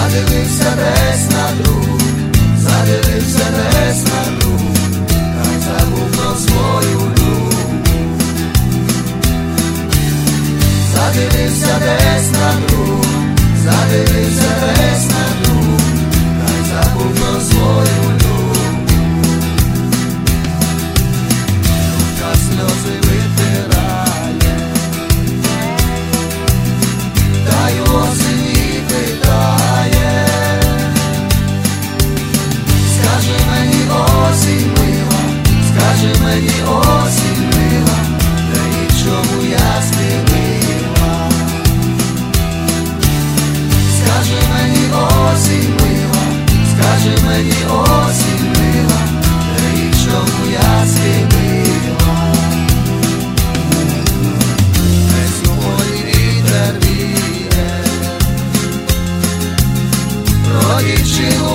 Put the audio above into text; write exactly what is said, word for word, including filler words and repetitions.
задивився десь на друг, задивився десь на друг, та й забув про свою любов. Задивився десь на друг, задивився десь на друг, та й забув про свою любов. Рука сльози витирає, та й осені питає. Скажи мені, осінь мила, скажи мені, осінь мила, де і чому я співила. Скажи мені, осінь мила, скажи мені, осінь мила, де і чому я співила. Десь у полі вітер віє, про дівчину